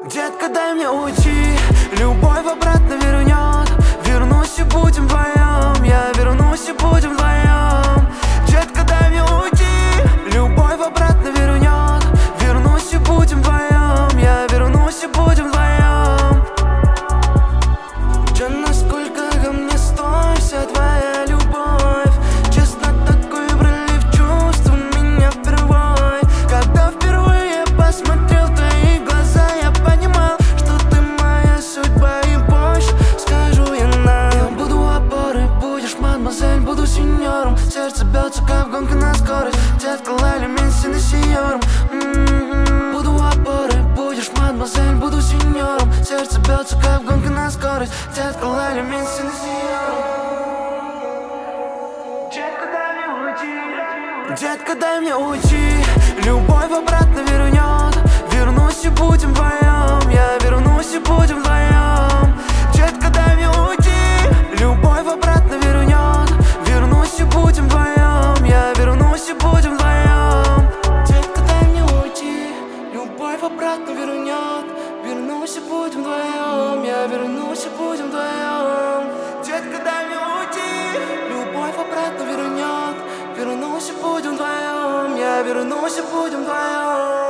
Детка, дай мне уйти, любовь обратно вернет. Вернусь и будем вдвоем, я вернусь и будем вдвоем. Детка, дай мне уйти, любовь обратно вернет. Вернусь и будем вдвоем, я вернусь и будем вдвоем. Чё, насколько ко мне стоит вся твоя любовь? Честно, такой прилив чувств у меня впервой. Когда впервые посмотрел в твои глаза, я понимал, что ты моя судьба, и больше скажу я нам. Я буду опорой, будешь мадемуазель, буду сеньором. Сердце бьется, как гонка на скорость. Детка, лайли менси на сеньором. Буду опорой, будешь мадемуазель, буду сеньором. Сердце бьется, как гонка на скорость. Детка, лайли менси на сеньором. Детка, дай мне уйти, любовь обратно вернет. Вернусь и будем вдвоем, я вернусь и будем вдвоем. Детка, дай мне уйти, любовь обратно вернет. Вернусь и будем вдвоем, я вернусь и будем вдвоем. Детка, дай мне уйти, любовь обратно вернет. Вернусь и будем вдвоем, я вернусь и будем вдвоем. Детка, дай мне уйти, любовь обратно вернет. Вернусь и будем вдвоем, я вернусь и будем вдвоем.